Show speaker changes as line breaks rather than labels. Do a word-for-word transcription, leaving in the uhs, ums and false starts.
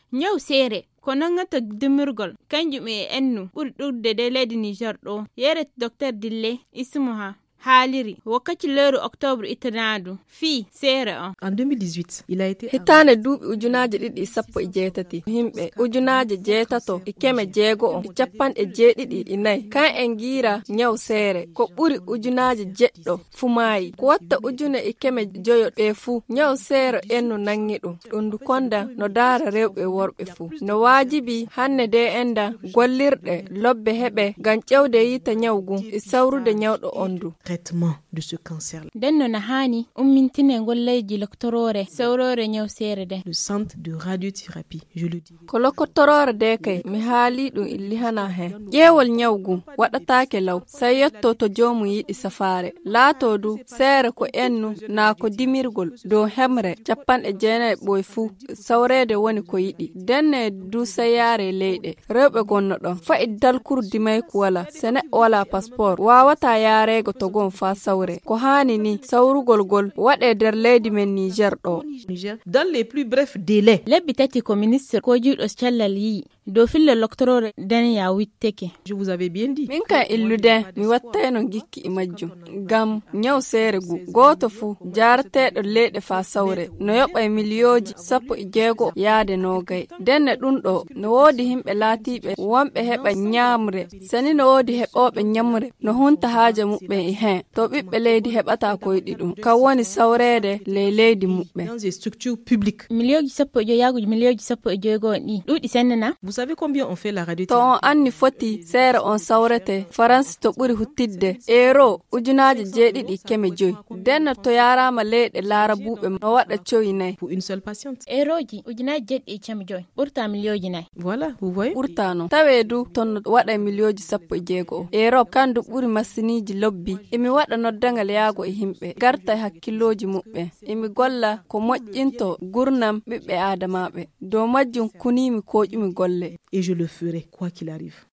Nyau sere kono ngata dumirgol kanjum e ennu ɓuri ɗurde de leydi Niger ɗo yere Docteur Dille Ismuha haaliri wakkati leuru octobre itanadu fi sere on.
En deux mille dix-huit, il a été
hitane duuɓi ujunaje ɗiɗi sappo e jeetati himɓe ujunaje jeetato e keme jeego o e capanɗe jeeɗiɗi e nayi kan en gira nyaw seere ko ɓuri ujunaje jeɗɗo fu maayi ko watta ujune e keme joyo ɓe fu nyaw seere enno nangi ɗum ɗum du konda no daara rewɓe worɓe fu no waajibi hanne de enda gollirɗe lobbe heɓe ngam ƴewde yita nyawgu e sawrude nyawɗo ondu
traitement de ce cancer.
Denno na hani ummintine golleji loktorore sawrore nyaw seere de.
Le centre de radiothérapie, je le dis.
Ko loktorore de kay mi haali ɗum illi hana he. Ƴeewol nyawgu waɗataake law sai yetto to joomu yiɗi safaare. Laato du seere ko ennu na ko dimirgol do hemre capanɗe jeenayi ɓoy fu sawrede woni ko yiɗi. Denne du sayare leyɗe rewɓe gonno ɗon fa'i dalkur dimay ko wala sene wala passeport wawata yaarego to gon fa sawre ko hani ni sawrugol gol waɗe der leydi men Niger ɗo.
Dans les plus brefs délais.
Lebbi tati ko ministre ko juuɗo cellal yi do fille doctorore den ya witteke.
Je vous avais bien dit.
Min kan illude mi wattayno gikki e majjum gam nyaw seere gu goto fu jarteɗo leyɗe fa sawre no yoɓa e miliyoji sappo e jeego yaade nogay denne ɗum ɗo no woodi himɓe laatiɓe wonɓe heɓa ñamre sani no woodi heɓoɓe ñamre no hunta haaja muɓɓe e hen to ɓiɓɓe leydi heɓata koyɗi ɗum ka woni sawrede ley leydi muɓɓe.
Dans des structures publiques.
Miliyoji sappo e joyaguji miliyoji sappo e jeego ɗi ɗuɗi sennana.
Vous savez combien on fait la
To
radiothérapie?
on anni foti seere on sawrete France to ɓuri huttidde euro ujunaje jeeɗiɗi keme joyi denno to yarama leyɗe laara buuɓe no waɗa coyi nayi
Pour une seule patiente.
Eroji ujunaje jeɗɗi e cami joyi ɓurta miliyoji nayi.
Voilà, vous voyez.
ɓurtano tawe du ton waɗa miliyoji sappo e jeego o Europe kandu ɓuri masiniji lobbi emi waɗa noddangal yaago e himɓe garta e hakkilloji muɓɓe emi golla ko moƴƴinto gurnam ɓiɓɓe adamaɓe dow majjum kunimi koƴumi golle.
Et je le ferai, quoi qu'il arrive.